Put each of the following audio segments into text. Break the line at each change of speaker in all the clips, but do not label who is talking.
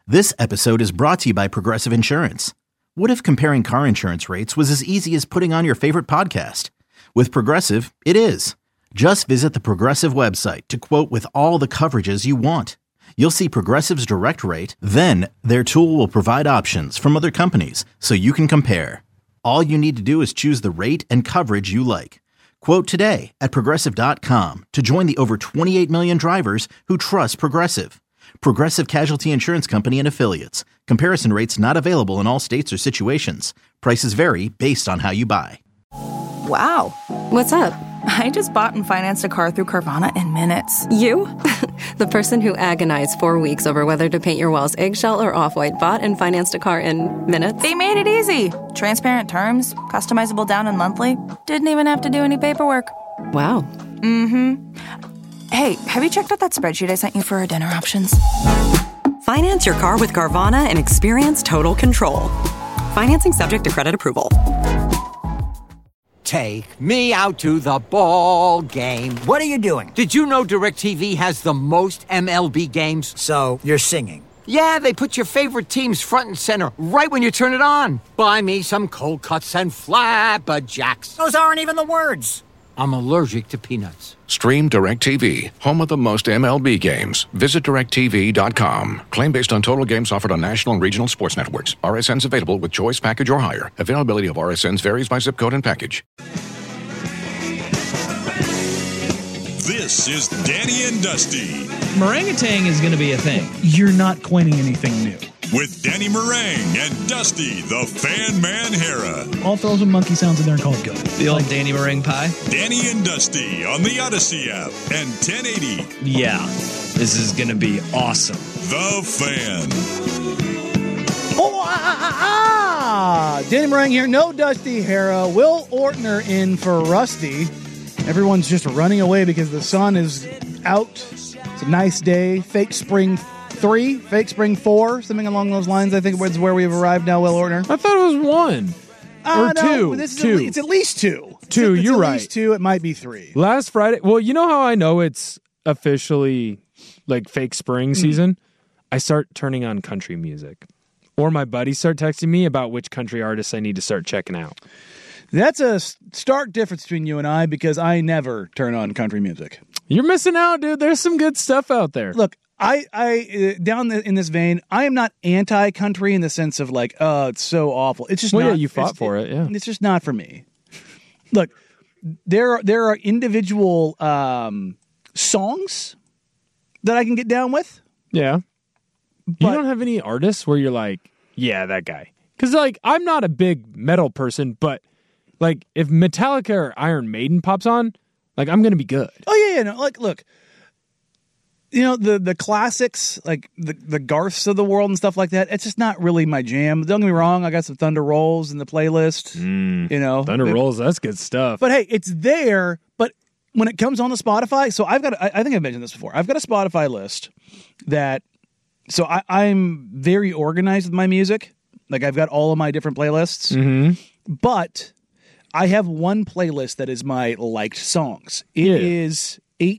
This episode is brought to you by Progressive Insurance. What if comparing car insurance rates was as easy as putting on your favorite podcast? With Progressive, it is. Just visit the Progressive website to quote with all the coverages you want. You'll see Progressive's direct rate, then their tool will provide options from other companies so you can compare. All you need to do is choose the rate and coverage you like. Quote today at Progressive.com to join the over 28 million drivers who trust Progressive. Progressive Casualty Insurance Company and Affiliates. Comparison rates not available in all states or situations. Prices vary based on how you buy.
Wow.
What's up?
I just bought and financed a car through Carvana in minutes.
You? The person who agonized 4 weeks over whether to paint your walls eggshell or off-white bought and financed a car in minutes?
They made it easy. Transparent terms, customizable down and monthly. Didn't even have to do any paperwork.
Wow.
Mm-hmm. Hey, have you checked out that spreadsheet I sent you for our dinner options?
Finance your car with Carvana and experience total control. Financing subject to credit approval.
Take me out to the ball game.
What are you doing?
Did you know DirecTV has the most MLB games?
So, you're singing.
Yeah, they put your favorite teams front and center right when you turn it on. Buy me some cold cuts and flapjacks.
Those aren't even the words.
I'm allergic to peanuts.
Stream DirecTV, home of the most MLB games. Visit DirecTV.com. Claim based on total games offered on national and regional sports networks. RSNs available with choice package or higher. Availability of RSNs varies by zip code and package.
This is Danny and Dusty.
Meringatang is going to be a thing. You're not coining anything new.
With Danny Meringue and Dusty, the Fan Man Hera.
I'll throw some monkey sounds in there and call it good. The old Danny Meringue pie?
Danny and Dusty on the Odyssey app and 1080.
Yeah, this is going to be awesome.
The Fan.
Danny Meringue here. No Dusty Hera. Will Ortner in for Rusty. Everyone's just running away because the sun is out. It's a nice day. Fake spring 3, fake spring 4, something along those lines. I think is where we've arrived now, Will Ortner.
I thought it was 1 or
no,
2.
It's at least 2.
2, you're right.
At least 2. It might be 3.
Last Friday. Well, you know how I know it's officially like fake spring season? I start turning on country music, or my buddies start texting me about which country artists I need to start checking out.
That's a stark difference between you and I because I never turn on country music.
You're missing out, dude. There's some good stuff out there.
Look, I down in this vein, I am not anti-country in the sense of like, oh, it's so awful. It's just not.
Yeah, you fought for it. Yeah,
it's just not for me. Look, there are individual songs that I can get down with.
Yeah, but you don't have any artists where you're like, yeah, that guy. Because like, I'm not a big metal person, but like, if Metallica or Iron Maiden pops on, like, I'm gonna be good.
Oh yeah, no, like, look. You know, the classics, like the Garths of the world and stuff like that, it's just not really my jam. Don't get me wrong, I got some Thunder Rolls in the playlist. You know.
Thunder Rolls, that's good stuff.
But hey, it's there, but when it comes on the Spotify, so I think I've mentioned this before. I've got a Spotify list that, so I'm very organized with my music. Like, I've got all of my different playlists. But I have one playlist that is my liked songs. It is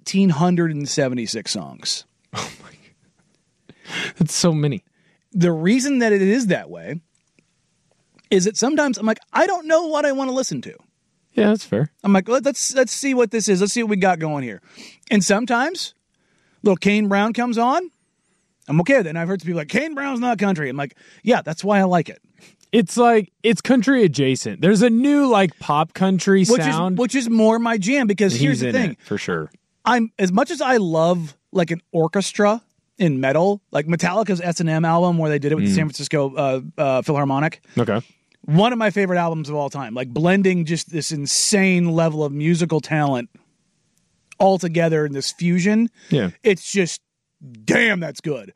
1,876 songs.
Oh my God. That's so many.
The reason that it is that way is that sometimes I'm like, I don't know what I want to listen to.
Yeah, that's fair.
I'm like, let's see what this is. Let's see what we got going here. And sometimes little Kane Brown comes on. I'm okay with it. And I've heard some people like, Kane Brown's not country. I'm like, yeah, that's why I like it.
It's like, it's country adjacent. There's a new like pop country sound.
Which is more my jam because here's the thing.
For sure.
I'm as much as I love like an orchestra in metal, like Metallica's S&M album where they did it with the San Francisco Philharmonic.
Okay.
One of my favorite albums of all time, like blending just this insane level of musical talent all together in this fusion.
Yeah.
It's just, damn, that's good.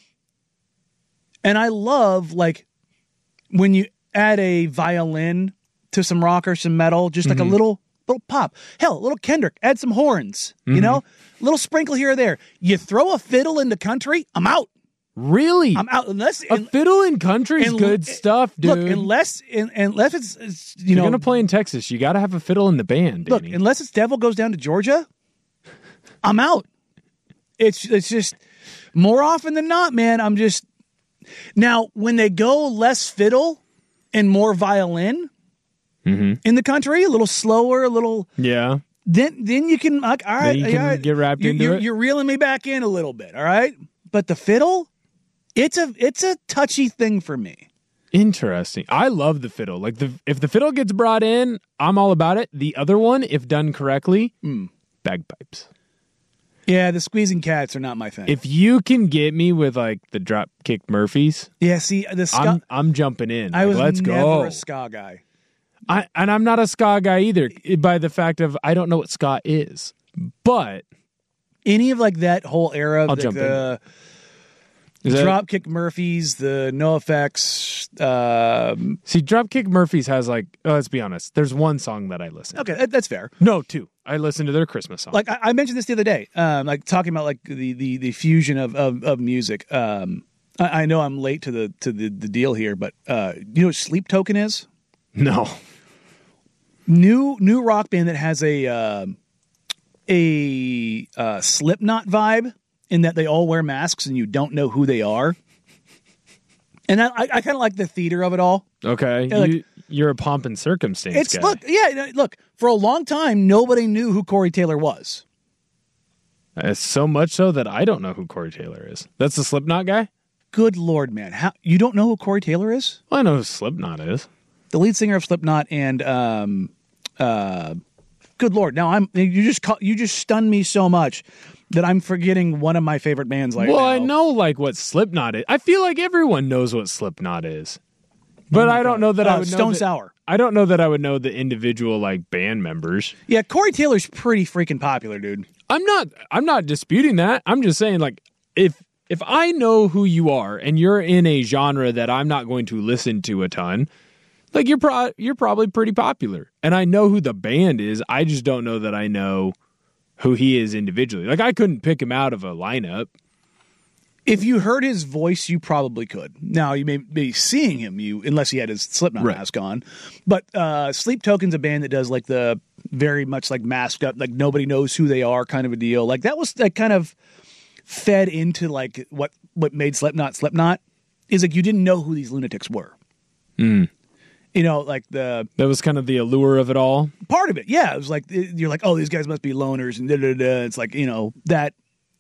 And I love like when you add a violin to some rock or some metal, just like a little pop. Hell, a little Kendrick, add some horns, you know? A little sprinkle here or there. You throw a fiddle into country, I'm out.
Really?
I'm out. Unless
a fiddle in country is good stuff, dude.
Look, unless it's
you're going to play in Texas, you got to have a fiddle in the band, Danny.
Look, unless it's Devil Goes Down to Georgia, I'm out. It's just more often than not, man, I'm just Now, when they go less fiddle and more violin in the country, a little slower, a little
Yeah.
then you can like, all right,
Then you can
all right,
get wrapped into it.
You're reeling me back in a little bit, all right? But the fiddle, it's a touchy thing for me.
Interesting. I love the fiddle. Like if the fiddle gets brought in, I'm all about it. The other one, if done correctly, bagpipes.
Yeah, the squeezing cats are not my thing.
If you can get me with like the drop kick Murphys,
yeah, see the ska,
I'm jumping in.
I
Like,
was
let's
never
go.
a ska guy.
And I'm not a ska guy either. By the fact of I don't know what ska is, but
Any of like that whole era,
I'll
the,
jump
the
Is that-
Dropkick Murphys, the NoFX.
See, Dropkick Murphys has like, let's be honest, there's one song that I listen to.
Okay, that's fair.
No, two. I listen to their Christmas song.
Like I mentioned this the other day, like talking about like the fusion of music. I know I'm late to the deal here, but you know what Sleep Token is?
No.
New rock band that has a Slipknot vibe in that they all wear masks and you don't know who they are. And I kind of like the theater of it all.
Okay.
Yeah, like-
You're a pomp and circumstance guy.
Look, for a long time, nobody knew who Corey Taylor was.
It's so much so that I don't know who Corey Taylor is. That's the Slipknot guy?
Good Lord, man. How you don't know who Corey Taylor is?
Well, I know who Slipknot is.
The lead singer of Slipknot and good Lord. Now you just stunned me so much that I'm forgetting one of my favorite bands now.
I know like what Slipknot is. I feel like everyone knows what Slipknot is. But I don't know that I would know
Stone
that-
Sour.
I don't know that I would know the individual like band members.
Yeah, Corey Taylor's pretty freaking popular, dude.
I'm not disputing that. I'm just saying like if I know who you are and you're in a genre that I'm not going to listen to a ton, like you're probably pretty popular. And I know who the band is. I just don't know that I know who he is individually. Like I couldn't pick him out of a lineup.
If you heard his voice, you probably could. Now, you may be seeing him, unless he had his Slipknot mask on. But Sleep Token's a band that does like the very much like masked up, like nobody knows who they are kind of a deal. Like that was like kind of fed into like what made Slipknot, is like you didn't know who these lunatics were. You know, like that
was kind of the allure of it all.
Part of it, yeah. It was like you're like, oh, these guys must be loners, and It's like, you know, that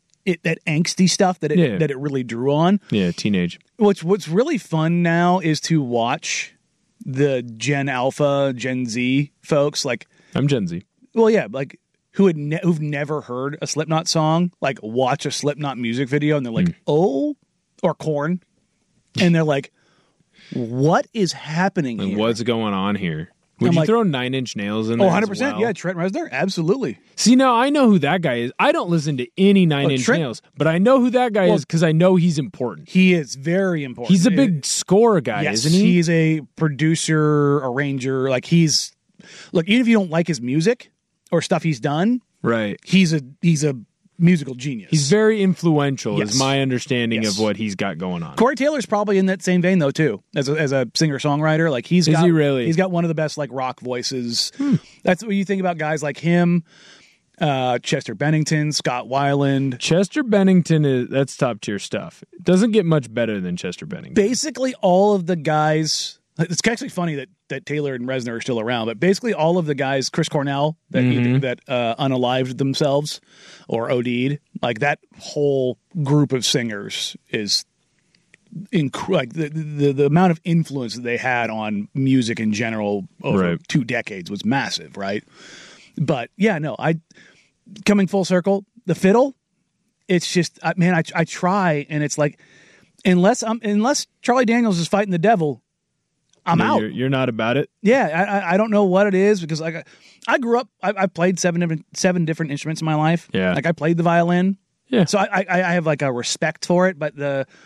angsty stuff that it really drew on.
Yeah, teenage.
What's really fun now is to watch the Gen Alpha, Gen Z folks. Like
I'm Gen Z.
Well, yeah, like who've never heard a Slipknot song, like watch a Slipknot music video, and they're like, oh, or Korn, and they're like, what is happening here?
What's going on here? Would
I'm
you
like,
throw 9 Inch Nails in there?
100%.
Well?
Yeah, Trent Reznor, absolutely.
See, now I know who that guy is. I don't listen to any 9 Inch Nails, but I know who that guy is because I know he's important.
He is very important.
He's a big score guy,
yes,
isn't he?
He's a producer, arranger. Like look, even if you don't like his music or stuff he's done,
right?
He's a musical genius.
He's very influential,
Yes.
is my understanding
Yes.
of what he's got going on.
Corey Taylor's probably in that same vein though too, as a singer songwriter. Like
Is he really?
He's got one of the best like rock voices. That's what you think about guys like him, Chester Bennington, Scott Weiland.
Chester Bennington that's top tier stuff. It doesn't get much better than Chester Bennington.
Basically, all of the guys. It's actually funny that Taylor and Reznor are still around, but basically all of the guys, Chris Cornell, that unalived themselves or OD'd, like that whole group of singers is like the amount of influence that they had on music in general over 2 decades was massive, right? But yeah, no, coming full circle, the fiddle, it's just, man, I try, and it's like, unless Charlie Daniels is fighting the devil, I'm out.
You're not about it?
Yeah, I don't know what it is because like I grew up. I played seven different instruments in my life.
Yeah,
like I played the violin.
Yeah,
so I have like a respect for it. But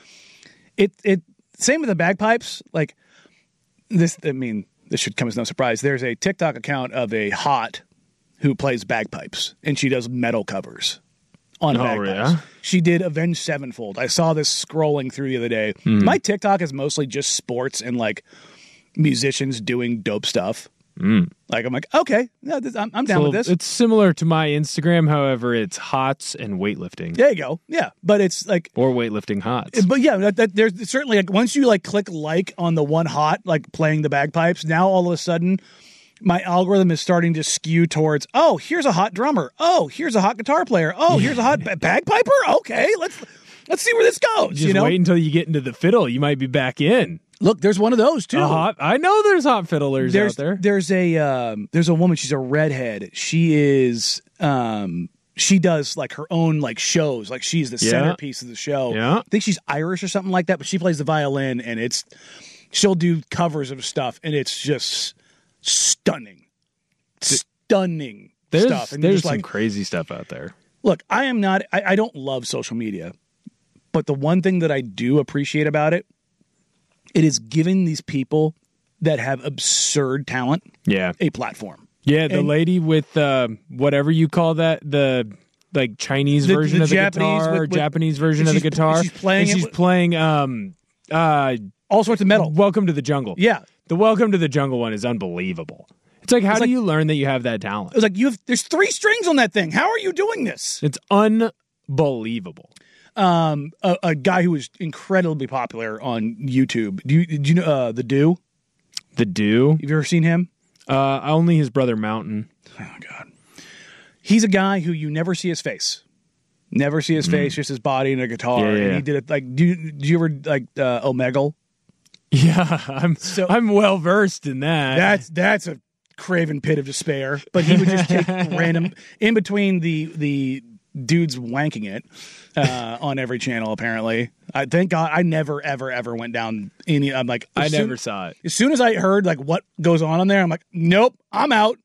it same with the bagpipes. Like this, I mean, this should come as no surprise. There's a TikTok account of a hot who plays bagpipes, and she does metal covers on bagpipes.
Yeah?
She did Avenged Sevenfold. I saw this scrolling through the other day. My TikTok is mostly just sports and like musicians doing dope stuff. Like I'm like, okay, yeah, I'm down with this.
It's similar to my Instagram, however, it's hots and weightlifting.
There you go. Yeah, but it's like
or weightlifting hots.
But yeah, there's certainly like once you like click like on the one hot like playing the bagpipes, now all of a sudden my algorithm is starting to skew towards, oh, here's a hot drummer. Oh, here's a hot guitar player. Oh, here's a hot bagpiper. Okay, let's see where this goes.
Just wait until you get into the fiddle. You might be back in.
Look, there's one of those too.
I know there's hot fiddlers out there.
There's a woman. She's a redhead. She is she does like her own like shows. Like she's the centerpiece of the show.
Yeah.
I think she's Irish or something like that. But she plays the violin, and she'll do covers of stuff, and it's just stunning stuff. And
there's
just
some
like,
crazy stuff out there.
Look, I don't love social media, but the one thing that I do appreciate about it is giving these people that have absurd talent a platform.
Yeah, the lady with whatever you call that, the like Chinese version of the guitar or Japanese version of the guitar. She's playing
all sorts of metal.
Welcome to the Jungle.
Yeah.
The Welcome to the Jungle one is unbelievable. It's like, how do you learn that you have that talent?
It's like there's 3 strings on that thing. How are you doing this?
It's unbelievable.
A guy who was incredibly popular on YouTube. Do you know The Do?
The Do?
Have you ever seen him?
Only his brother Mountain.
Oh God, he's a guy who you never see his face. Never see his face, just his body and a guitar.
Yeah.
And he did it like. Do you ever like Omegle?
Yeah, I'm well versed in that.
That's a craven pit of despair. But he would just take random in between the dudes wanking it on every channel. Apparently, thank God I never ever went down any. I'm like
I never saw it.
As soon as I heard like what goes on there, I'm like, nope, I'm out.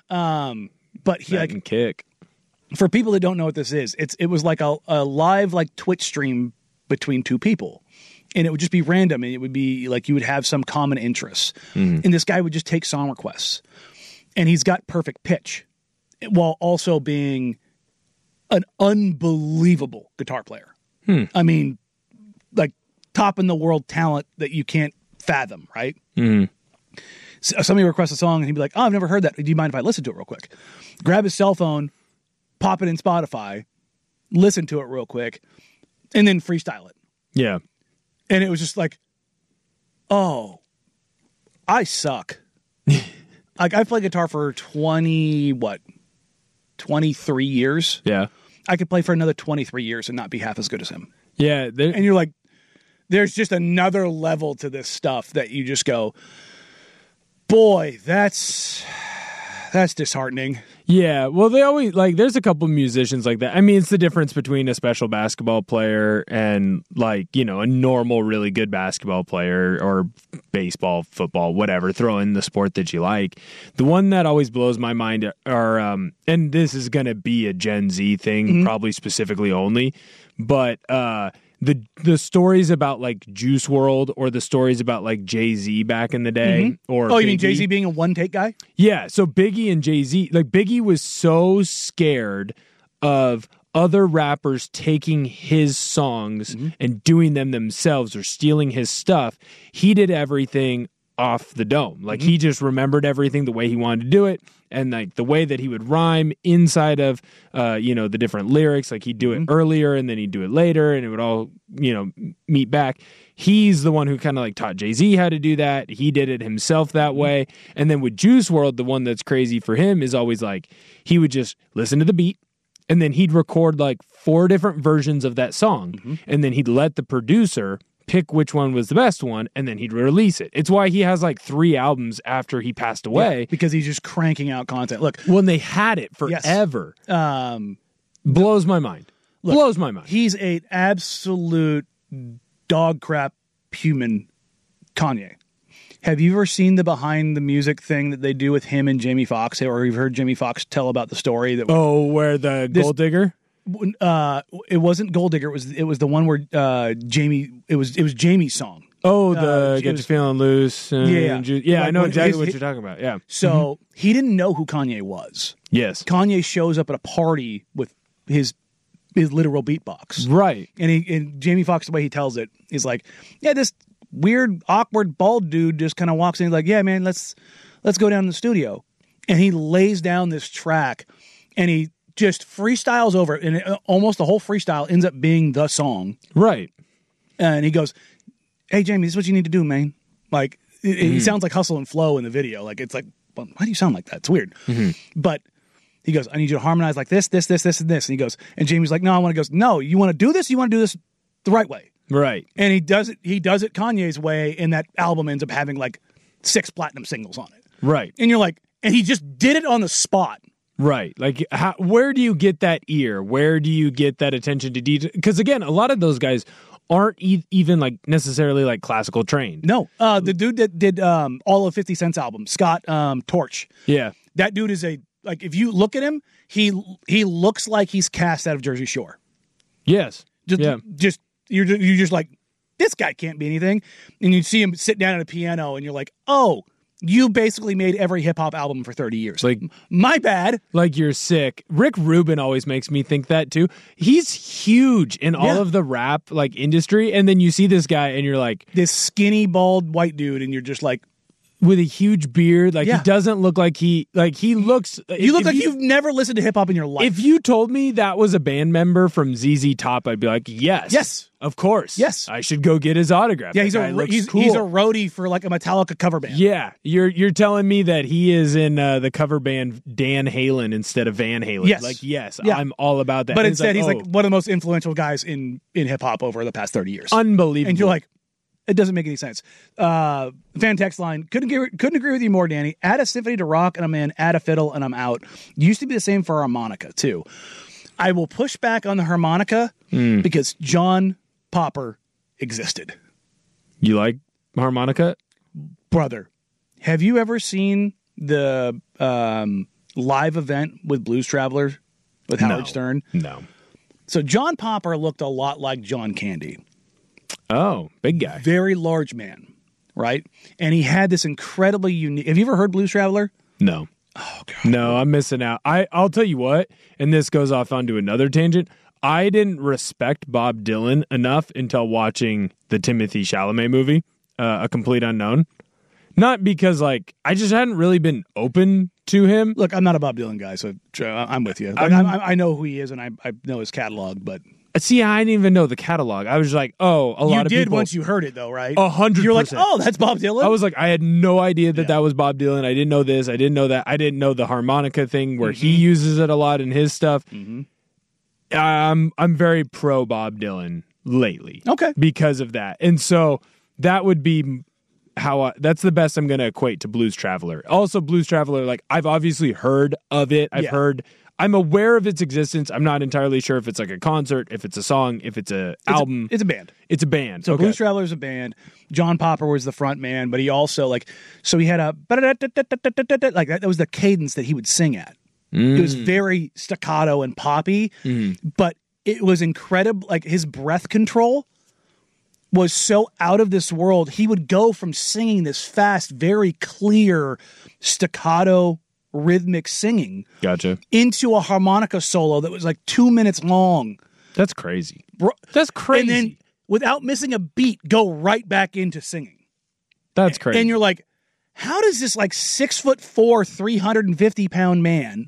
But he
can kick.
For people that don't know what this is, it was like a live like Twitch stream between 2 people. And it would just be random, and it would be like you would have some common interests. And this guy would just take song requests. And he's got perfect pitch while also being an unbelievable guitar player. I mean, like top in the world talent that you can't fathom, right? So somebody requests a song, and he'd be like, oh, I've never heard that. Do you mind if I listen to it real quick? Grab his cell phone, pop it in Spotify, listen to it real quick, and then freestyle it.
Yeah.
And it was just like, oh, I suck. Like I played guitar for 23 years.
Yeah.
I could play for another 23 years and not be half as good as him.
Yeah.
And you're like, there's just another level to this stuff that you just go, boy, that's disheartening.
Yeah, well, they always there's a couple musicians like that. I mean, it's the difference between a special basketball player and a normal, really good basketball player or baseball, football, whatever. Throw in the sport that you like. The one that always blows my mind are, and this is going to be a Gen Z thing, probably specifically only, but the stories about like Juice WRLD or the stories about like Jay-Z back in the day or
you mean Jay-Z being a one-take guy?
Yeah, so Biggie and Jay-Z, like Biggie was so scared of other rappers taking his songs and doing them themselves or stealing his stuff. He did everything off the dome. Like he just remembered everything the way he wanted to do it, and like the way that he would rhyme inside of the different lyrics. Like he'd do it earlier and then he'd do it later, and it would all meet back. He's the one who kind of like taught Jay-Z how to do that. He did it himself that way. And then with Juice WRLD, the one that's crazy for him is always like he would just listen to the beat, and then he'd record like 4 different versions of that song, and then he'd let the producer pick which one was the best one, and then he'd release it. It's why he has like 3 albums after he passed away.
Yeah, because he's just cranking out content. Look,
when they had it forever. Blows my mind.
Look,
blows my mind.
He's an absolute dog crap human, Kanye. Have you ever seen the behind the music thing that they do with him and Jamie Foxx, or you've heard Jamie Foxx tell about the story that
where the Gold Digger?
It wasn't Gold Digger. It was the one where Jamie. It was Jamie's song.
Oh, Get You Feeling Loose.
Yeah.
I know exactly what you're talking about. Yeah.
So he didn't know who Kanye was.
Yes.
Kanye shows up at a party with his literal beatbox.
Right.
And Jamie Foxx, the way he tells it, is like, yeah, this weird, awkward, bald dude just kind of walks in like, yeah, man, let's let's go down to the studio. And he lays down this track and he just freestyles over it. And almost the whole freestyle ends up being the song.
Right.
And he goes, hey, Jamie, this is what you need to do, man. Like, he sounds like Hustle and Flow in the video. Like, it's like, well, why do you sound like that? It's weird. But he goes, I need you to harmonize like this, this, this, this, and this. And he goes, and Jamie's like, no, I want to go, no, you want to do this? You want to do this the right way.
Right.
And he does it Kanye's way, and that album ends up having like 6 platinum singles on it.
Right.
And you're like, and he just did it on the spot.
Right. Like, where do you get that ear? Where do you get that attention to detail? Because, again, a lot of those guys aren't even, like, necessarily, like, classical trained.
No. The dude that did all of 50 Cent's album, Scott Torch.
Yeah.
That dude is like, if you look at him, he looks like he's cast out of Jersey Shore.
Yes.
You're just like, this guy can't be anything. And you see him sit down at a piano, and you're like, oh, you basically made every hip-hop album for 30 years.
Like,
my bad.
Like, you're sick. Rick Rubin always makes me think that, too. He's huge in all of the rap, like, industry, and then you see this guy, and you're like...
This skinny, bald, white dude, and you're just like...
With a huge beard, like, he doesn't look like he looks...
You look like you've never listened to hip-hop in your life.
If you told me that was a band member from ZZ Top, I'd be like, yes.
Yes.
Of course.
Yes.
I should go get his autograph.
Yeah, he's a roadie for, like, a Metallica cover band.
Yeah. You're telling me that he is in the cover band Dan Halen instead of Van Halen.
Yes.
Like, yes, I'm all about that.
But instead, he's like one of the most influential guys in hip-hop over the past 30 years.
Unbelievable.
And you're like, it doesn't make any sense. Fan text line, couldn't agree with you more, Danny. Add a symphony to rock and I'm in. Add a fiddle and I'm out. Used to be the same for harmonica, too. I will push back on the harmonica because John Popper existed.
You like harmonica?
Brother, have you ever seen the live event with Blues Traveler with Howard Stern?
No.
So John Popper looked a lot like John Candy.
Oh, big guy.
Very large man, right? And he had this incredibly unique... Have you ever heard Blues Traveler?
No.
Oh, God.
No, I'm missing out. I'll tell you what, and this goes off onto another tangent. I didn't respect Bob Dylan enough until watching the Timothée Chalamet movie, A Complete Unknown. Not because, like, I just hadn't really been open to him.
Look, I'm not a Bob Dylan guy, so I'm with you. Like, I know who he is, and I know his catalog, but...
See, I didn't even know the catalog. I was like, oh, a lot of people...
You did once you heard it, though, right?
100%.
You're like, oh, that's Bob Dylan?
I was like, I had no idea that was Bob Dylan. I didn't know this. I didn't know that. I didn't know the harmonica thing where he uses it a lot in his stuff. I'm very pro Bob Dylan lately.
Okay.
Because of that. And so that would be that's the best I'm going to equate to Blues Traveler. Also, Blues Traveler, like, I've obviously heard of it. I'm aware of its existence. I'm not entirely sure if it's like a concert, if it's a song, if it's a album.
It's a band.
It's a band.
So
okay.
Blues Traveler is a band. John Popper was the front man, but he also he had a like that was the cadence that he would sing at. It was very staccato and poppy, but it was incredible. Like, his breath control was so out of this world. He would go from singing this fast, very clear staccato rhythmic singing into a harmonica solo that was like 2 minutes long.
That's crazy. That's crazy.
And then without missing a beat, go right back into singing.
That's crazy.
And you're like, how does this like 6'4", 350-pound man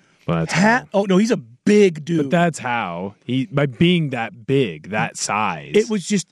oh no, he's a big dude.
But that's how by being that big, that size.
It was just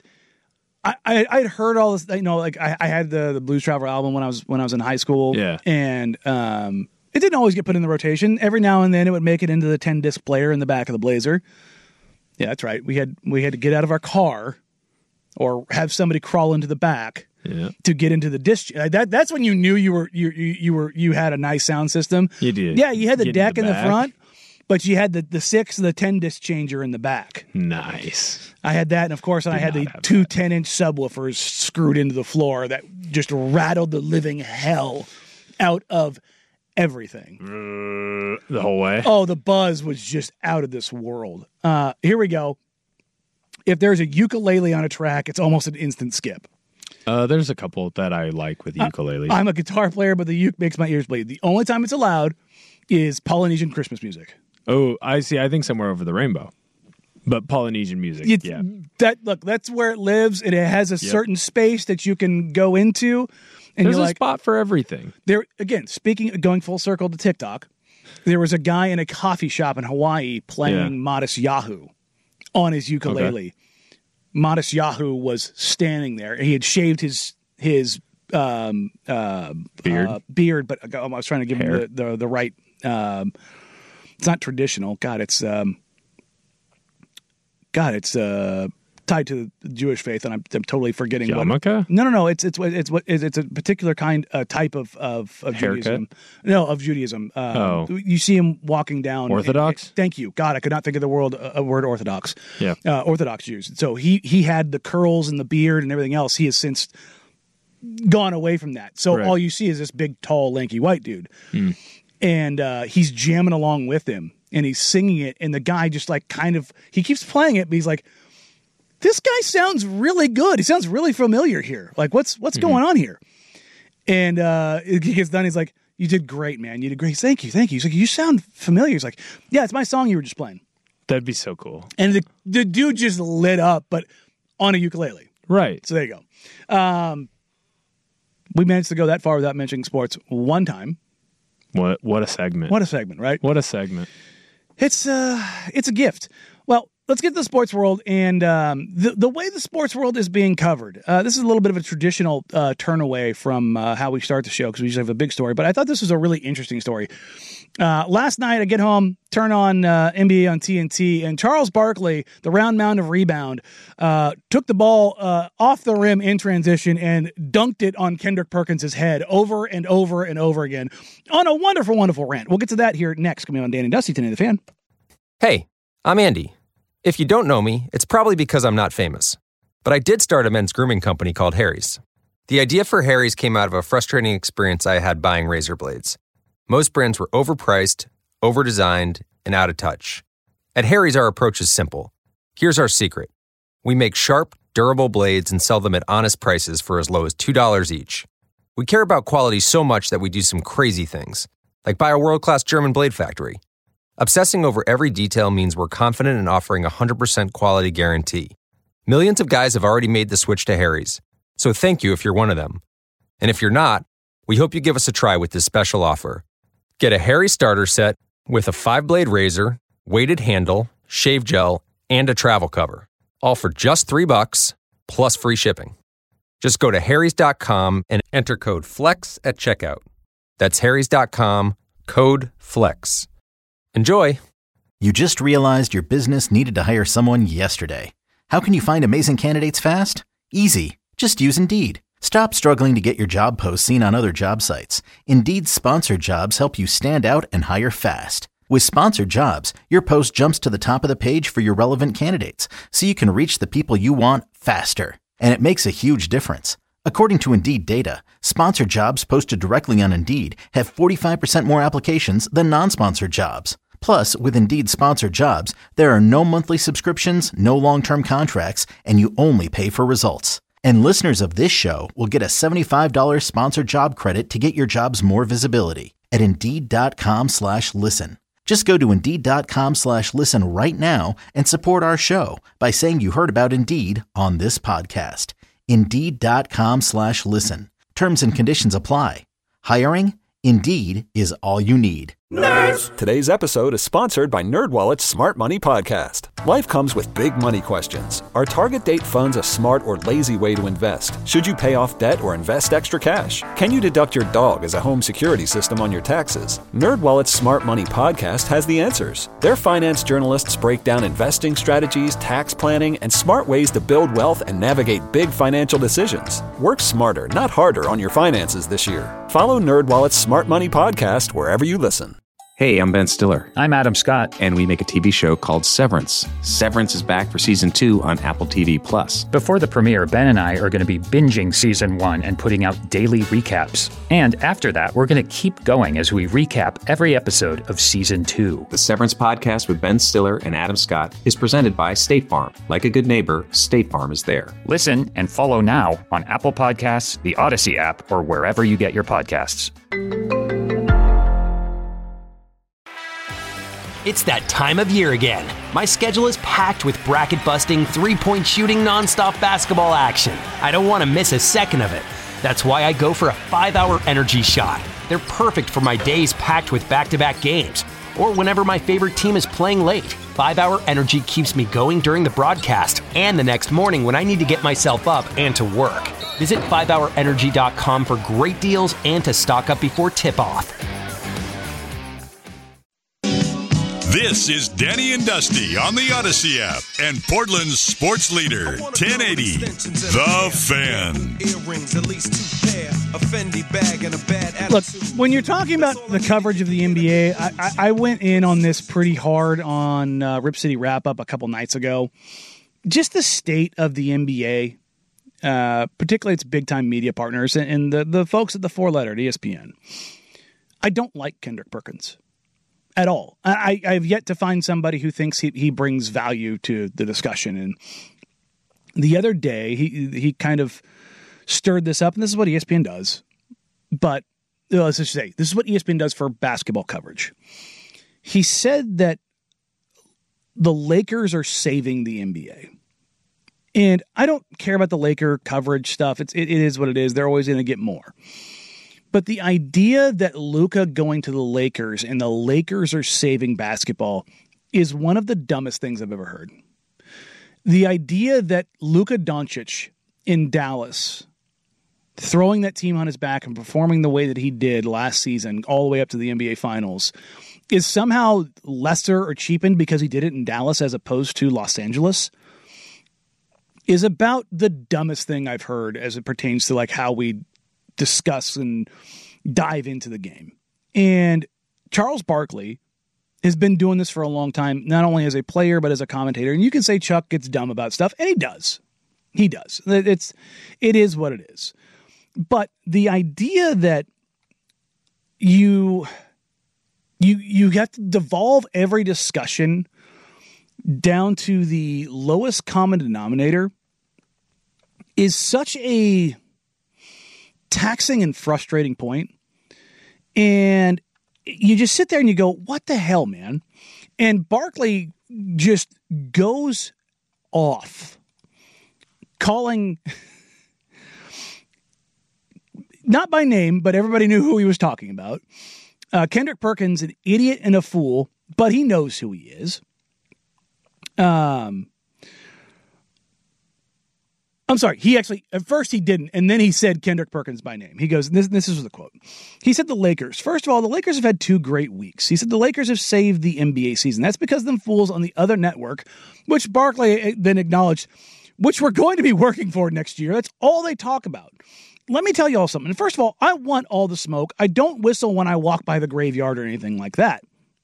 I'd heard all this, like I had the Blues Traveler album when I was in high school.
Yeah.
And it didn't always get put in the rotation. Every now and then it would make it into the 10-disc player in the back of the Blazer. Yeah, that's right. We had to get out of our car or have somebody crawl into the back to get into the disc. That's when you knew you had a nice sound system.
You did.
Yeah, you had the deck in the front, but you had the 6 and the 10-disc changer in the back.
Nice.
I had that, and of course, I had the 2 10-inch subwoofers screwed into the floor that just rattled the living hell out of everything.
The whole way?
Oh, the buzz was just out of this world. Here we go. If there's a ukulele on a track, it's almost an instant skip.
There's a couple that I like with ukulele.
I'm a guitar player, but the uke makes my ears bleed. The only time it's allowed is Polynesian Christmas music.
Oh, I see. I think Somewhere Over the Rainbow. But Polynesian music,
That's where it lives, and it has a certain space that you can go into. And
There's
you're
a
like,
spot for everything.
There again, going full circle to TikTok, there was a guy in a coffee shop in Hawaii playing Modest Yahoo on his ukulele. Okay. Modest Yahoo was standing there. He had shaved his beard, but I was trying to give him the right. It's not traditional. God, it's tied to the Jewish faith, and I'm totally forgetting
yarmulke?
No. It's a particular type of Judaism. No, of Judaism. You see him walking down.
Orthodox.
Thank you, God. I could not think of the word Orthodox.
Yeah,
Orthodox Jews. So he had the curls and the beard and everything else. He has since gone away from that. So all you see is this big, tall, lanky white dude, and he's jamming along with him, and he's singing it, and the guy just like he keeps playing it, but he's like, this guy sounds really good. He sounds really familiar here. Like, what's going on here? And he gets done. He's like, you did great, man. You did great. Thank you. He's like, you sound familiar. He's like, yeah, it's my song you were just playing.
That'd be so cool.
And the dude just lit up, but on a ukulele.
Right.
So there you go. We managed to go that far without mentioning sports one time.
What a segment.
What a segment, right?
What a segment.
It's a gift. Well, let's get to the sports world and the way the sports world is being covered. This is a little bit of a traditional turn away from how we start the show because we usually have a big story, but I thought this was a really interesting story. Last night, I get home, turn on NBA on TNT, and Charles Barkley, the round mound of rebound, took the ball off the rim in transition and dunked it on Kendrick Perkins' head over and over and over again on a wonderful, wonderful rant. We'll get to that here next, coming on Dan and Dusty Today, the Fan.
Hey, I'm Andy. If you don't know me, it's probably because I'm not famous. But I did start a men's grooming company called Harry's. The idea for Harry's came out of a frustrating experience I had buying razor blades. Most brands were overpriced, overdesigned, and out of touch. At Harry's, our approach is simple. Here's our secret. We make sharp, durable blades and sell them at honest prices for as low as $2 each. We care about quality so much that we do some crazy things, like buy a world-class German blade factory. Obsessing over every detail means we're confident in offering a 100% quality guarantee. Millions of guys have already made the switch to Harry's, so thank you if you're one of them. And if you're not, we hope you give us a try with this special offer. Get a Harry's starter set with a 5-blade razor, weighted handle, shave gel, and a travel cover, all for just $3 plus free shipping. Just go to harrys.com and enter code FLEX at checkout. That's harrys.com, code FLEX. Enjoy.
You just realized your business needed to hire someone yesterday. How can you find amazing candidates fast? Easy. Just use Indeed. Stop struggling to get your job posts seen on other job sites. Indeed's sponsored jobs help you stand out and hire fast. With sponsored jobs, your post jumps to the top of the page for your relevant candidates, so you can reach the people you want faster. And it makes a huge difference. According to Indeed data, sponsored jobs posted directly on Indeed have 45% more applications than non-sponsored jobs. Plus, with Indeed sponsored jobs, there are no monthly subscriptions, no long-term contracts, and you only pay for results. And listeners of this show will get a $75 sponsored job credit to get your jobs more visibility at Indeed.com/listen. Just go to Indeed.com/listen right now and support our show by saying you heard about Indeed on this podcast. Indeed.com/listen. Terms and conditions apply. Hiring? Indeed is all you need.
Nerds! Today's episode is sponsored by NerdWallet's Smart Money Podcast. Life comes with big money questions. Are target date funds a smart or lazy way to invest? Should you pay off debt or invest extra cash? Can you deduct your dog as a home security system on your taxes? NerdWallet's Smart Money Podcast has the answers. Their finance journalists break down investing strategies, tax planning, and smart ways to build wealth and navigate big financial decisions. Work smarter, not harder on your finances this year. Follow NerdWallet's Smart Money Podcast wherever you listen.
Hey, I'm Ben Stiller.
I'm Adam Scott.
And we make a TV show called Severance. Severance is back for Season 2 on Apple TV+.
Before the premiere, Ben and I are going to be binging Season 1 and putting out daily recaps. And after that, we're going to keep going as we recap every episode of Season 2.
The Severance podcast with Ben Stiller and Adam Scott is presented by State Farm. Like a good neighbor, State Farm is there.
Listen and follow now on Apple Podcasts, the Odyssey app, or wherever you get your podcasts.
It's that time of year again. My schedule is packed with bracket-busting, three-point shooting, nonstop basketball action. I don't want to miss a second of it. That's why I go for a 5-Hour Energy shot. They're perfect for my days packed with back-to-back games, or whenever my favorite team is playing late. 5-Hour Energy keeps me going during the broadcast and the next morning when I need to get myself up and to work. Visit 5hourenergy.com for great deals and to stock up before tip-off.
This is Danny and Dusty on the Odyssey app and Portland's sports leader, 1080, The Fan.
Look, when you're talking about the coverage of the NBA, I went in on this pretty hard on Rip City Wrap-Up a couple nights ago. Just the state of the NBA, particularly its big-time media partners and the folks at the four-letter at ESPN. I don't like Kendrick Perkins. At all. I've yet to find somebody who thinks he brings value to the discussion. And the other day, he kind of stirred this up, and this is what ESPN does. But let's just say, this is what ESPN does for basketball coverage. He said that the Lakers are saving the NBA. And I don't care about the Laker coverage stuff. It is what it is. They're always going to get more. But the idea that Luka going to the Lakers and the Lakers are saving basketball is one of the dumbest things I've ever heard. The idea that Luka Doncic in Dallas, throwing that team on his back and performing the way that he did last season, all the way up to the NBA Finals, is somehow lesser or cheapened because he did it in Dallas as opposed to Los Angeles, is about the dumbest thing I've heard as it pertains to like how we discuss and dive into the game. And Charles Barkley has been doing this for a long time, not only as a player, but as a commentator. And you can say Chuck gets dumb about stuff, and he does. He does. It is what it is. But the idea that you have to devolve every discussion down to the lowest common denominator is such a taxing and frustrating point. And you just sit there and you go, what the hell, man? And Barkley just goes off calling, not by name, but everybody knew who he was talking about. Kendrick Perkins, an idiot and a fool, but he knows who he is. I'm sorry. He actually, at first he didn't, and then he said Kendrick Perkins by name. He goes, this is the quote. He said the Lakers. First of all, the Lakers have had 2 great weeks. He said the Lakers have saved the NBA season. That's because them fools on the other network, which Barkley then acknowledged, which we're going to be working for next year. That's all they talk about. Let me tell you all something. First of all, I want all the smoke. I don't whistle when I walk by the graveyard or anything like that.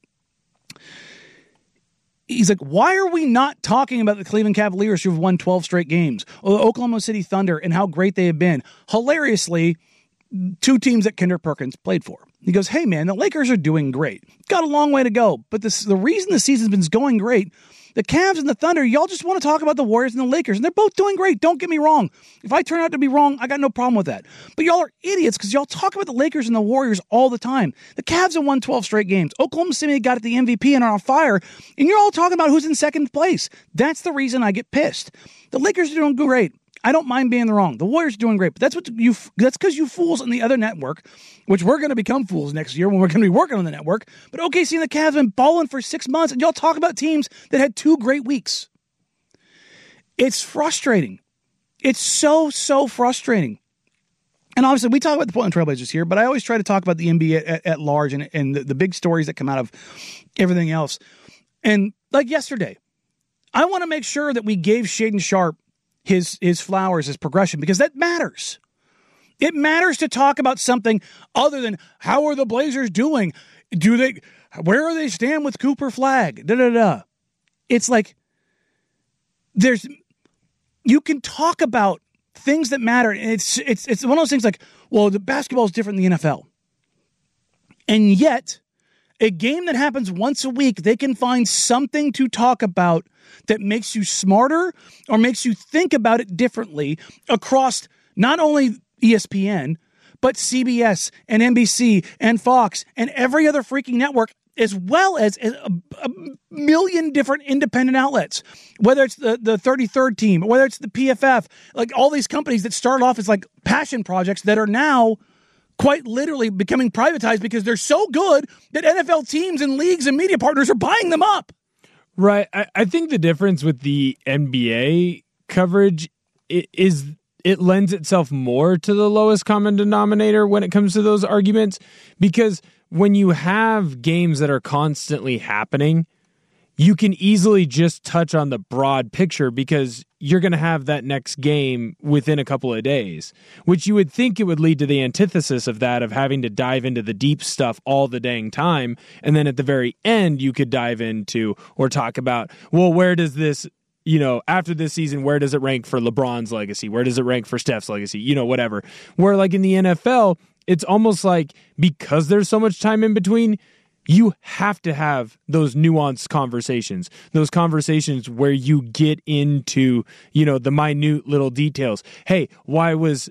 He's like, why are we not talking about the Cleveland Cavaliers who have won 12 straight games, or the Oklahoma City Thunder and how great they have been? Hilariously, 2 teams that Kendrick Perkins played for. He goes, hey, man, the Lakers are doing great. Got a long way to go. But the reason the season's been going great, the Cavs and the Thunder, y'all just want to talk about the Warriors and the Lakers, and they're both doing great. Don't get me wrong. If I turn out to be wrong, I got no problem with that. But y'all are idiots because y'all talk about the Lakers and the Warriors all the time. The Cavs have won 12 straight games. Oklahoma City got at the MVP and are on fire, and you're all talking about who's in second place. That's the reason I get pissed. The Lakers are doing great. I don't mind being wrong. The Warriors are doing great, but that's because you fools on the other network, which we're going to become fools next year when we're going to be working on the network. But OKC and the Cavs have been balling for 6 months, and y'all talk about teams that had 2 great weeks. It's frustrating. It's so frustrating. And obviously, we talk about the Portland Trailblazers here, but I always try to talk about the NBA at large and the big stories that come out of everything else. And like yesterday, I want to make sure that we gave Shaedon Sharpe his flowers, his progression, because that matters. It matters to talk about something other than how are the Blazers doing? Where are they stand with Cooper Flagg? It's like you can talk about things that matter. And it's one of those things like, well, the basketball is different than the NFL. And yet, a game that happens once a week, they can find something to talk about that makes you smarter or makes you think about it differently across not only ESPN, but CBS and NBC and Fox and every other freaking network as well as a million different independent outlets, whether it's the 33rd team, whether it's the PFF, like all these companies that started off as like passion projects that are now quite literally becoming privatized because they're so good that NFL teams and leagues and media partners are buying them up.
Right. I think the difference with the NBA coverage is it lends itself more to the lowest common denominator when it comes to those arguments, because when you have games that are constantly happening, you can easily just touch on the broad picture because you're going to have that next game within a couple of days, which you would think it would lead to the antithesis of that, of having to dive into the deep stuff all the dang time. And then at the very end, you could dive into or talk about, well, where does this, after this season, where does it rank for LeBron's legacy? Where does it rank for Steph's legacy? Whatever. Where like in the NFL, it's almost like because there's so much time in between, you have to have those nuanced conversations, those conversations where you get into, the minute little details. Hey, why was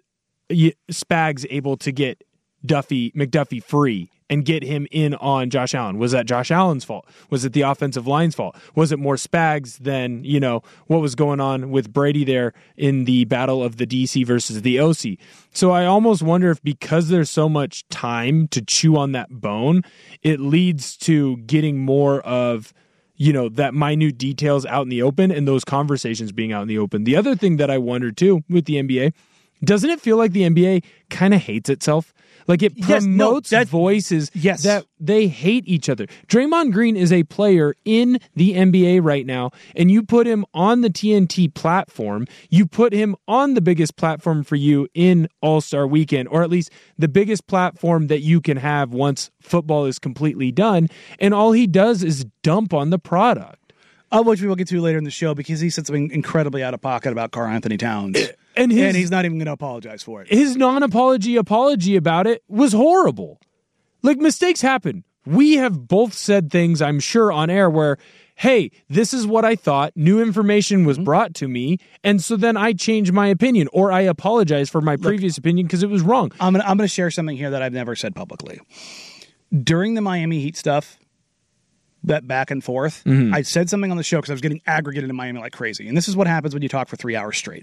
Spags able to get McDuffie free and get him in on Josh Allen? Was that Josh Allen's fault? Was it the offensive line's fault? Was it more Spags than, what was going on with Brady there in the battle of the DC versus the OC? So I almost wonder if because there's so much time to chew on that bone, it leads to getting more of, that minute details out in the open and those conversations being out in the open. The other thing that I wonder too with the NBA, doesn't it feel like the NBA kind of hates itself? Like it promotes voices that they hate each other. Draymond Green is a player in the NBA right now, and you put him on the TNT platform. You put him on the biggest platform for you in All-Star Weekend, or at least the biggest platform that you can have once football is completely done. And all he does is dump on the product.
Which we will get to later in the show because he said something incredibly out of pocket about Karl Anthony Towns. And he's not even going to apologize for it.
His non-apology about it was horrible. Like, mistakes happen. We have both said things, I'm sure, on air where, hey, this is what I thought. New information was brought to me, and so then I changed my opinion, or I apologize for my previous opinion because it was wrong.
I'm gonna share something here that I've never said publicly. During the Miami Heat stuff, that back and forth, I said something on the show because I was getting aggregated in Miami like crazy. And this is what happens when you talk for 3 hours straight.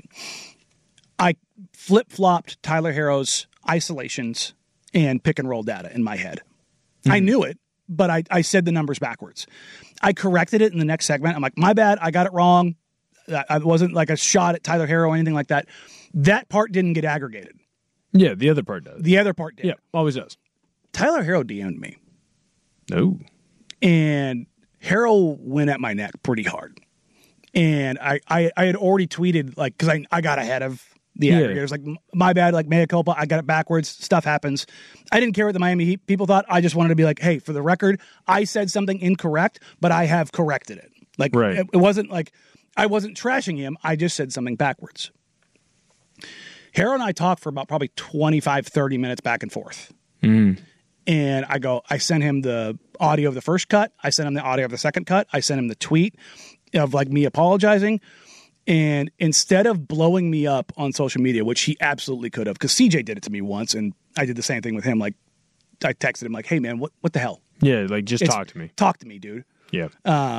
I flip-flopped Tyler Herro's isolations and pick-and-roll data in my head. I knew it, but I said the numbers backwards. I corrected it in the next segment. I'm like, my bad, I got it wrong. I wasn't like a shot at Tyler Herro or anything like that. That part didn't get aggregated.
Yeah, the other part does.
The other part did.
Yeah, always does.
Tyler Herro DM'd me.
No.
And Herro went at my neck pretty hard. And I had already tweeted, like, because I got ahead of the aggregators, like, my bad, like, mea culpa, I got it backwards, stuff happens. I didn't care what the Miami Heat people thought. I just wanted to be like, hey, for the record, I said something incorrect, but I have corrected it. Like, it wasn't like, I wasn't trashing him, I just said something backwards. Herro and I talked for about probably 25, 30 minutes back and forth. And I sent him the audio of the first cut. I sent him the audio of the second cut. I sent him the tweet of like me apologizing. And instead of blowing me up on social media, which he absolutely could have, because CJ did it to me once, and I did the same thing with him. Like, I texted him like, hey man, what the hell?
Yeah, like talk to me.
Talk to me, dude.
Yeah.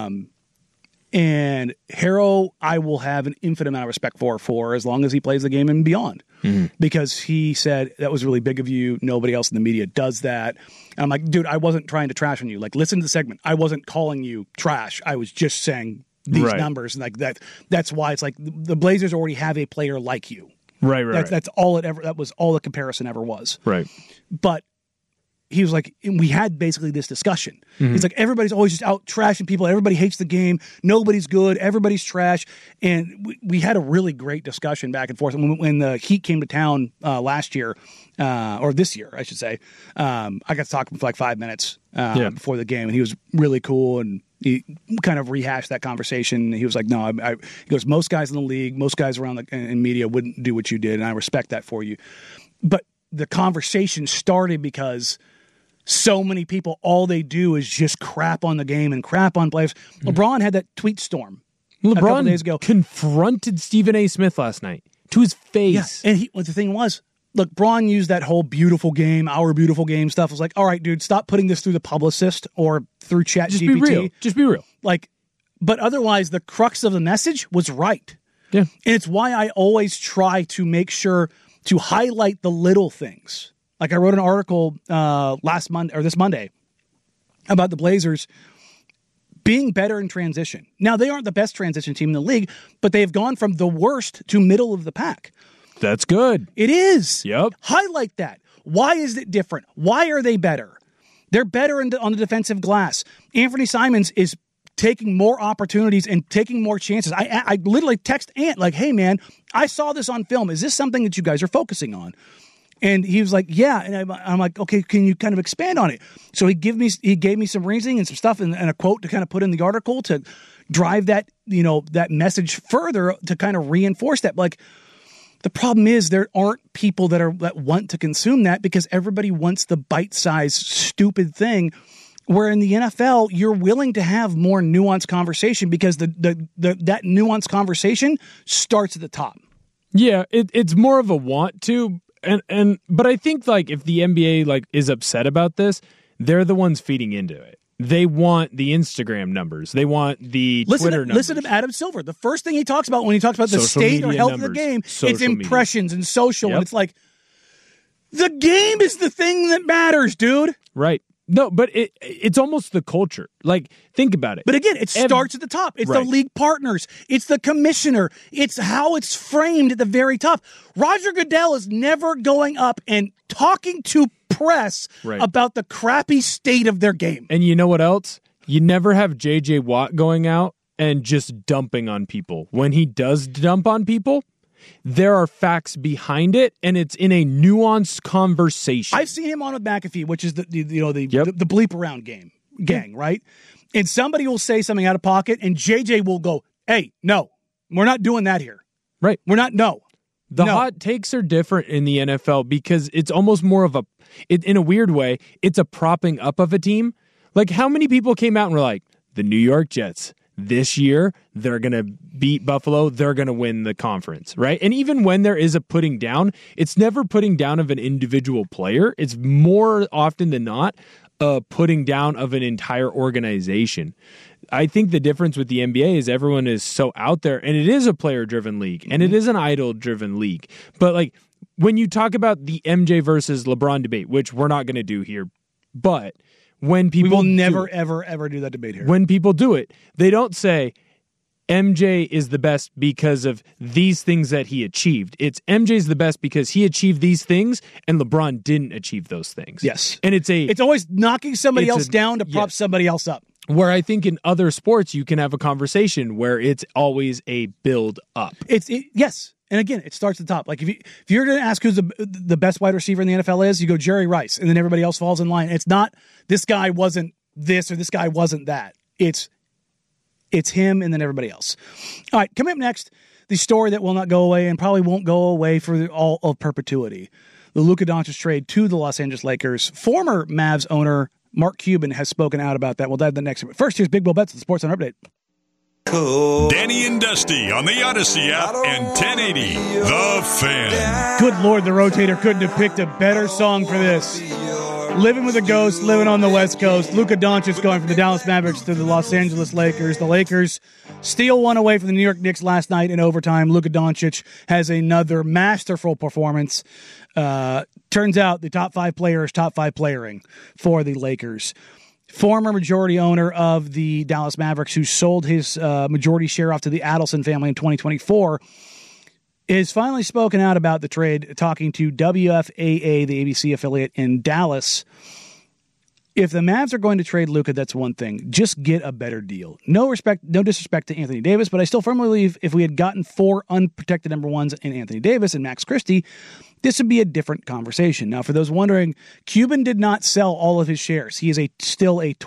And Herro, I will have an infinite amount of respect for as long as he plays the game and beyond. Because he said, that was really big of you. Nobody else in the media does that. And I'm like, dude, I wasn't trying to trash on you. Like, listen to the segment. I wasn't calling you trash. I was just saying these numbers. And like that's why it's like the Blazers already have a player like you.
Right.
That's all that was all the comparison ever was.
Right.
But he was like, and we had basically this discussion. He's like, everybody's always just out trashing people. Everybody hates the game. Nobody's good. Everybody's trash. And we had a really great discussion back and forth. And when the Heat came to town last year, or this year, I should say, I got to talk to him for like 5 minutes before the game. And he was really cool. And he kind of rehashed that conversation. He was like, no, he goes, most guys in the league, most guys around in media wouldn't do what you did. And I respect that for you. But the conversation started because so many people, all they do is just crap on the game and crap on players. LeBron had that tweet storm a couple days ago.
Confronted Stephen A. Smith last night to his face.
Yeah. And the thing was, look, Braun used that whole beautiful game, our beautiful game stuff. I was like, all right, dude, stop putting this through the publicist or through ChatGPT.
Just be real. Just be real.
Like, but otherwise, the crux of the message was right.
Yeah.
And it's why I always try to make sure to highlight the little things. Like I wrote an article this Monday about the Blazers being better in transition. Now, they aren't the best transition team in the league, but they've gone from the worst to middle of the pack.
That's good.
It is.
Yep.
Highlight that. Why is it different? Why are they better? They're better on the defensive glass. Anthony Simons is taking more opportunities and taking more chances. I literally text Ant like, hey, man, I saw this on film. Is this something that you guys are focusing on? And he was like, yeah. And I'm like, okay, can you kind of expand on it? So he gave me some reasoning and some stuff and a quote to kind of put in the article to drive that, that message further to kind of reinforce that. Like, the problem is there aren't people that want to consume that because everybody wants the bite-sized, stupid thing. Where in the NFL, you're willing to have more nuanced conversation because that nuanced conversation starts at the top.
Yeah, it's more of a want to, but I think like if the NBA like is upset about this, they're the ones feeding into it. They want the Instagram numbers. They want the Twitter numbers.
Listen to Adam Silver. The first thing he talks about when he talks about the state or health of the game, it's impressions and social. Yep. And it's like, the game is the thing that matters, dude.
Right. No, but it's almost the culture. Like, think about it.
But again, it starts at the top. It's the league partners. It's the commissioner. It's how it's framed at the very top. Roger Goodell is never going up and talking to press about the crappy state of their game.
And you know what else? You never have J.J. Watt going out and just dumping on people. When he does dump on people, there are facts behind it, and it's in a nuanced conversation.
I've seen him on a McAfee, which is the bleep around gang, right? And somebody will say something out of pocket, and JJ will go, "Hey, no, we're not doing that here.
Right?
We're not. No."
The hot takes are different in the NFL because it's almost more of in a weird way, it's a propping up of a team. Like, how many people came out and were like, the New York Jets, this year, they're going to beat Buffalo. They're going to win the conference, right? And even when there is a putting down, it's never putting down of an individual player. It's more often than not a putting down of an entire organization. I think the difference with the NBA is everyone is so out there, and it is a player-driven league, and it is an idol-driven league. But like when you talk about the MJ versus LeBron debate, which we're not going to do here, but when people
we will never, ever do that debate here.
When people do it, they don't say MJ is the best because of these things that he achieved. It's MJ's the best because he achieved these things and LeBron didn't achieve those things.
Yes.
And
it's always knocking somebody else down to prop somebody else up.
Where I think in other sports you can have a conversation where it's always a build up.
Yes. And again, it starts at the top. Like if you're going to ask who's the best wide receiver in the NFL is, you go Jerry Rice, and then everybody else falls in line. It's not this guy wasn't this or this guy wasn't that. It's him and then everybody else. All right, coming up next, the story that will not go away and probably won't go away for all of perpetuity. The Luka Doncic trade to the Los Angeles Lakers. Former Mavs owner Mark Cuban has spoken out about that. We'll dive into the next one. First, here's Big Bill Betts, the Sports Center Update.
Danny and Dusty on the Odyssey app and 1080 The Fan.
Good Lord, the Rotator couldn't have picked a better song for this. Living with a ghost, living on the West Coast. Luka Doncic going from the Dallas Mavericks to the Los Angeles Lakers. The Lakers steal one away from the New York Knicks last night in overtime. Luka Doncic has another masterful performance. Turns out the top five players, top five playering for the Lakers. Former majority owner of the Dallas Mavericks, who sold his majority share off to the Adelson family in 2024, is finally spoken out about the trade, talking to WFAA, the ABC affiliate in Dallas. If the Mavs are going to trade Luka, that's one thing. Just get a better deal. No disrespect to Anthony Davis, but I still firmly believe if we had gotten 4 unprotected number ones in Anthony Davis and Max Christie, this would be a different conversation. Now, for those wondering, Cuban did not sell all of his shares. He is still a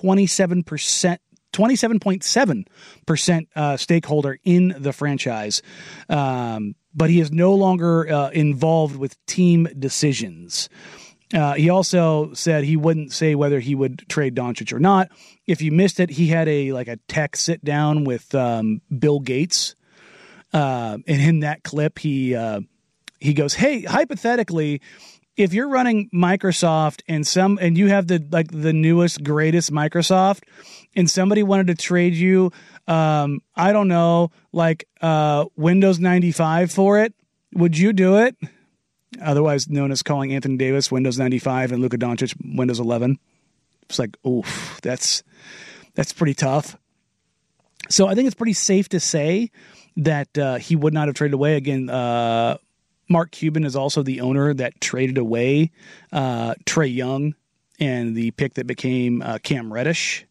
27.7% stakeholder in the franchise, but he is no longer involved with team decisions. He also said he wouldn't say whether he would trade Doncic or not. If you missed it, he had a tech sit down with Bill Gates, and in that clip, he he goes, hey, hypothetically, if you're running Microsoft and you have the newest, greatest Microsoft, and somebody wanted to trade you, I don't know, Windows 95 for it, would you do it? Otherwise known as calling Anthony Davis Windows 95 and Luka Doncic Windows 11. It's like, oof, that's pretty tough. So I think it's pretty safe to say that he would not have traded away. Again, Mark Cuban is also the owner that traded away Trae Young and the pick that became Cam Reddish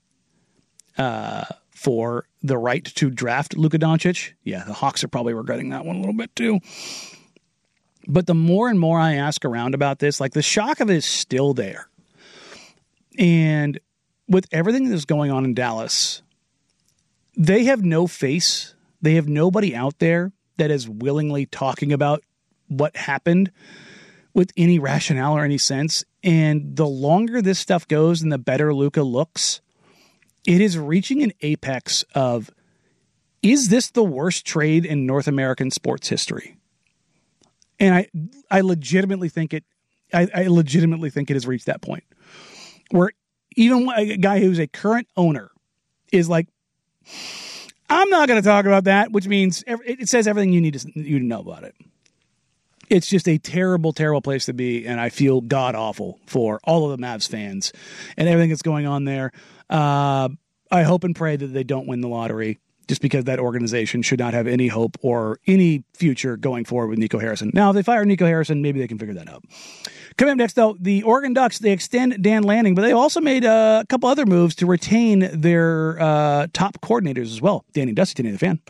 for the right to draft Luka Doncic. Yeah, the Hawks are probably regretting that one a little bit too. But the more and more I ask around about this, the shock of it is still there. And with everything that's going on in Dallas, they have no face. They have nobody out there that is willingly talking about what happened with any rationale or any sense. And the longer this stuff goes and the better Luka looks, it is reaching an apex of, is this the worst trade in North American sports history? And I legitimately think it. I legitimately think it has reached that point where even a guy who's a current owner is like, I'm not going to talk about that, which means it says everything you need to know about it. It's just a terrible, terrible place to be, and I feel god awful for all of the Mavs fans and everything that's going on there. I hope and pray that they don't win the lottery, just because that organization should not have any hope or any future going forward with Nico Harrison. Now, if they fire Nico Harrison, maybe they can figure that out. Coming up next, though, the Oregon Ducks, they extend Dan Lanning, but they also made a couple other moves to retain their top coordinators as well. Danny and Dusty, Danny the Fan.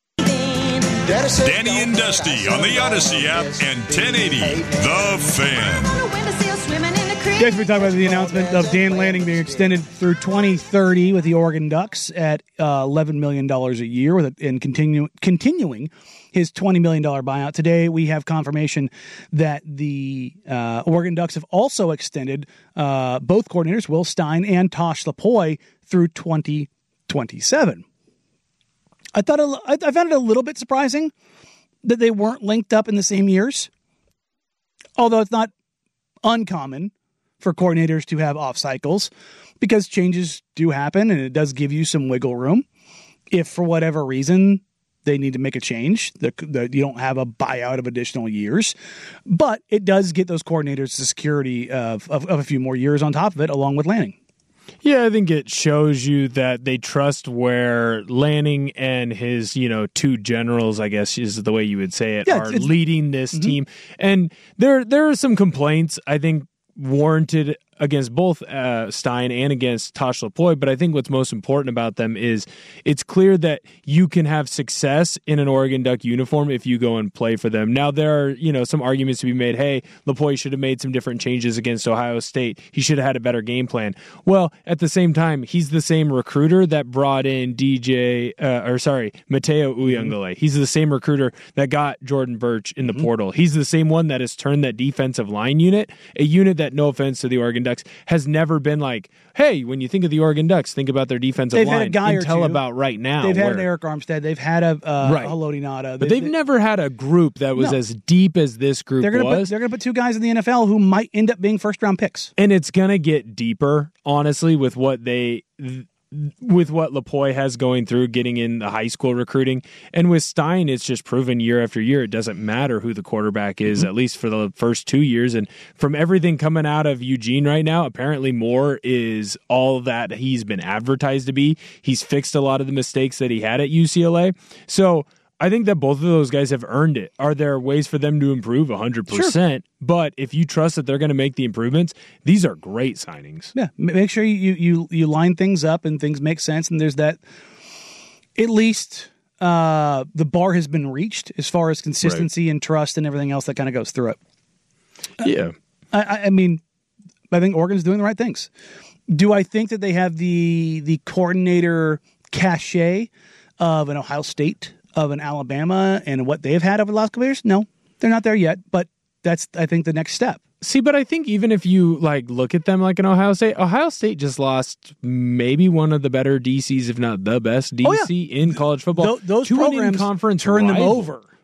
Danny and Dusty on the Odyssey app and 1080 The Fan.
Yes, we talked about the announcement of Dan Lanning being extended through 2030 with the Oregon Ducks at $11 million a year and continuing his $20 million buyout. Today, we have confirmation that the Oregon Ducks have also extended both coordinators, Will Stein and Tosh Lupoi, through 2027. I found it a little bit surprising that they weren't linked up in the same years, although it's not uncommon for coordinators to have off cycles because changes do happen and it does give you some wiggle room. If for whatever reason they need to make a change, you don't have a buyout of additional years, but it does get those coordinators the security of a few more years on top of it, along with Lanning.
Yeah, I think it shows you that they trust where Lanning and his, two generals, I guess is the way you would say it, are leading this team. And there are some complaints, I think, warranted against both Stein and against Tosh Lupoi, but I think what's most important about them is it's clear that you can have success in an Oregon Duck uniform if you go and play for them. Now, there are some arguments to be made. Hey, Lupoi should have made some different changes against Ohio State. He should have had a better game plan. Well, at the same time, he's the same recruiter that brought in Mateo Uyunglele. He's the same recruiter that got Jordan Birch in the portal. He's the same one that has turned that defensive line unit, a unit that, no offense to the Oregon Ducks, has never been like, hey, when you think of the Oregon Ducks, think about their defensive line.
Had a guy
until
or two.
About right now.
They've had an Eric Armstead. They've had a Haloti Ngata.
But they've never had a group that was as deep as this group was.
They're going to put two guys in the NFL who might end up being first-round picks.
And it's going to get deeper, honestly, with what Lupoi has going through, getting in the high school recruiting. And with Stein, it's just proven year after year, it doesn't matter who the quarterback is, at least for the first 2 years. And from everything coming out of Eugene right now, apparently Moore is all that he's been advertised to be. He's fixed a lot of the mistakes that he had at UCLA. So I think that both of those guys have earned it. Are there ways for them to improve? 100%. Sure. But if you trust that they're going to make the improvements, these are great signings.
Yeah, make sure you line things up and things make sense. And there's that, at least the bar has been reached as far as consistency and trust and everything else that kind of goes through it.
Yeah.
I mean, I think Oregon's doing the right things. Do I think that they have the coordinator cachet of an Ohio State, of an Alabama, and what they've had over the last couple years? No, they're not there yet, but that's, I think, the next step.
See, but I think even if you look at them like an Ohio State just lost maybe one of the better DCs, if not the best DC in college football.
Those
to
programs
conference
turn them
rival.
over.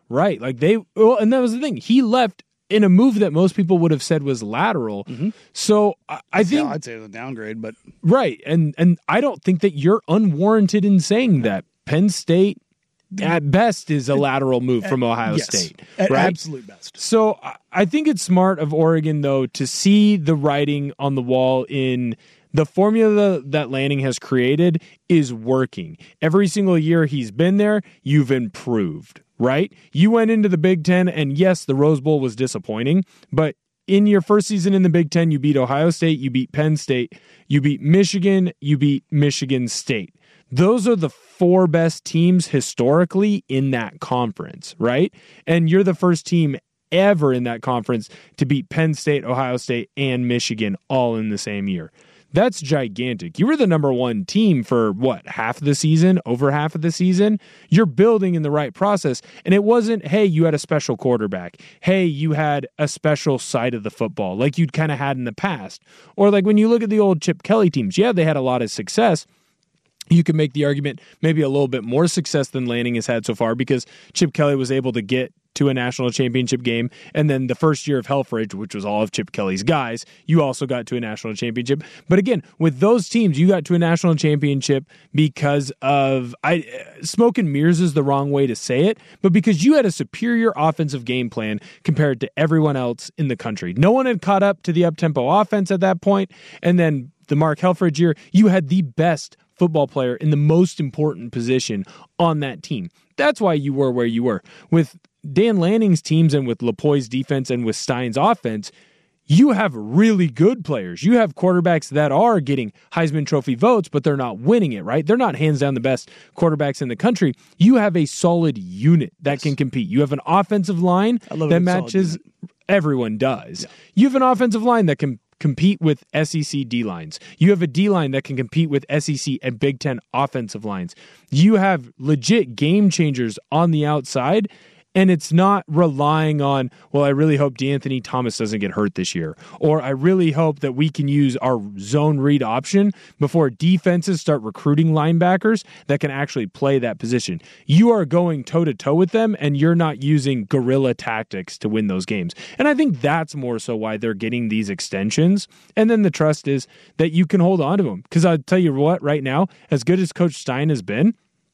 Right. Like and that was the thing. He left in a move that most people would have said was lateral.
Mm-hmm.
So I think
I'd say it was a downgrade, but
right. And I don't think that you're unwarranted in saying that. Penn State at best is a lateral move from Ohio State.
At
right?
absolute best.
So I think it's smart of Oregon, though, to see the writing on the wall in the formula that Lanning has created is working. Every single year he's been there, you've improved, right? You went into the Big Ten, and yes, the Rose Bowl was disappointing, but in your first season in the Big Ten, you beat Ohio State, you beat Penn State, you beat Michigan, you beat Michigan State. Those are the 4 best teams historically in that conference, right? And you're the first team ever in that conference to beat Penn State, Ohio State, and Michigan all in the same year. That's gigantic. You were the number 1 team for half of the season, over half of the season. You're building in the right process. And it wasn't, hey, you had a special quarterback. Hey, you had a special side of the football like you'd kind of had in the past. Or like when you look at the old Chip Kelly teams, yeah, they had a lot of success. You could make the argument maybe a little bit more success than Lanning has had so far because Chip Kelly was able to get to a national championship game. And then the first year of Helfrich, which was all of Chip Kelly's guys, you also got to a national championship. But again, with those teams, you got to a national championship because of smoke and mirrors is the wrong way to say it, but because you had a superior offensive game plan compared to everyone else in the country. No one had caught up to the up-tempo offense at that point. And then the Mark Helfrich year, you had the best football player in the most important position on that team. That's why you were where you were. With Dan Lanning's teams and with Lepoy's defense and with Stein's offense, you have really good players. You have quarterbacks that are getting Heisman Trophy votes, but they're not winning it, right? They're not hands down the best quarterbacks in the country. You have a solid unit that can compete. You have an offensive line that matches. Everyone does. Yeah. You have an offensive line that can compete with SEC D-lines. You have a D-line that can compete with SEC and Big Ten offensive lines. You have legit game changers on the outside, and it's not relying on, well, I really hope DeAnthony Thomas doesn't get hurt this year, or I really hope that we can use our zone read option before defenses start recruiting linebackers that can actually play that position. You are going toe-to-toe with them, and you're not using guerrilla tactics to win those games. And I think that's more so why they're getting these extensions. And then the trust is that you can hold on to them. Because I'll tell you what, right now, as good as Coach Stein has been,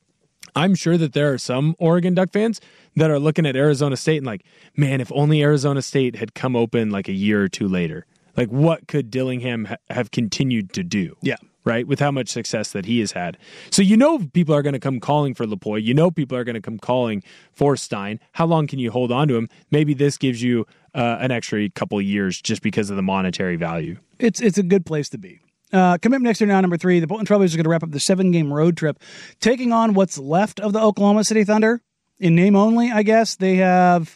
I'm sure that there are some Oregon Duck fans that are looking at Arizona State and like, man, if only Arizona State had come open like a year or two later, like what could Dillingham have continued to do?
Yeah.
Right? With how much success that he has had. So you know people are going to come calling for Lepoy. You know people are going to come calling for Stein. How long can you hold on to him? Maybe this gives you an extra couple of years just because of the monetary value.
It's a good place to be. Coming up next year now, number 3, the Portland Trailblazers are going to wrap up the 7-game road trip, taking on what's left of the Oklahoma City Thunder. In name only, I guess. They have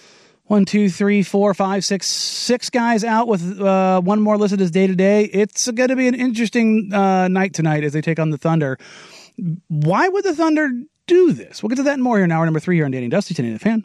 6 guys out with one more listed as day-to-day. It's going to be an interesting night tonight as they take on the Thunder. Why would the Thunder do this? We'll get to that and more here in hour number 3 here on Danny and Dusty, 1080 The Fan.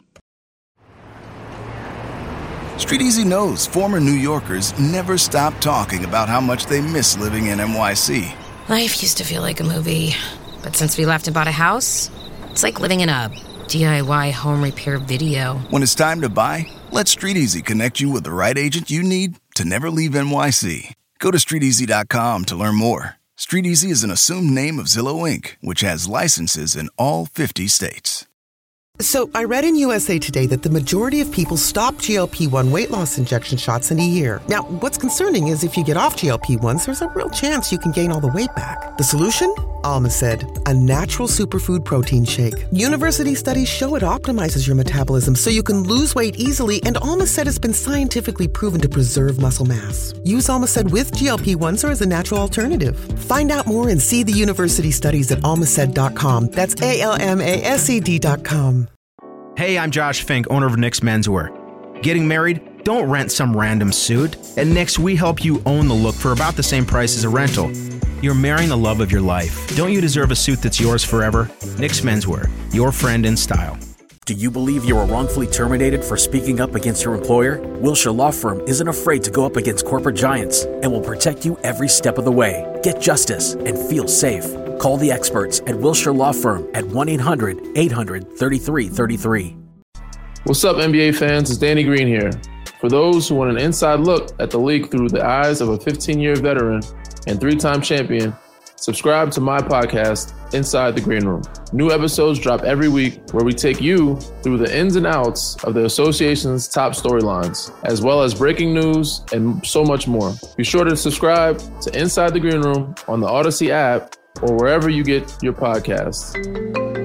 Street Easy knows former New Yorkers never stop talking about how much they miss living in NYC.
Life used to feel like a movie, but since we left and bought a house, it's like living in a DIY home repair video.
When it's time to buy, let Street Easy connect you with the right agent you need to never leave NYC. Go to StreetEasy.com to learn more. Street Easy is an assumed name of Zillow Inc., which has licenses in all 50 states.
So I read in USA Today that the majority of people stop GLP-1 weight loss injection shots in a year. Now, what's concerning is if you get off GLP-1s, there's a real chance you can gain all the weight back. The solution? Almacid, a natural superfood protein shake. University studies show it optimizes your metabolism so you can lose weight easily, and Almacid has been scientifically proven to preserve muscle mass. Use Almacid with GLP-1s or as a natural alternative. Find out more and see the university studies at almacid.com. That's ALMASED.com.
Hey, I'm Josh Fink, owner of Nick's Menswear. Getting married? Don't rent some random suit. At Nick's, we help you own the look for about the same price as a rental. You're marrying the love of your life. Don't you deserve a suit that's yours forever? Nick's Menswear, your friend in style.
Do you believe you were wrongfully terminated for speaking up against your employer? Wilshire Law Firm isn't afraid to go up against corporate giants and will protect you every step of the way. Get justice and feel safe. Call the experts at Wilshire Law Firm at 1-800-800-3333.
What's up, NBA fans? It's Danny Green here. For those who want an inside look at the league through the eyes of a 15-year veteran and 3-time champion, subscribe to my podcast, Inside the Green Room. New episodes drop every week where we take you through the ins and outs of the association's top storylines, as well as breaking news and so much more. Be sure to subscribe to Inside the Green Room on the Odyssey app or wherever you get your podcasts.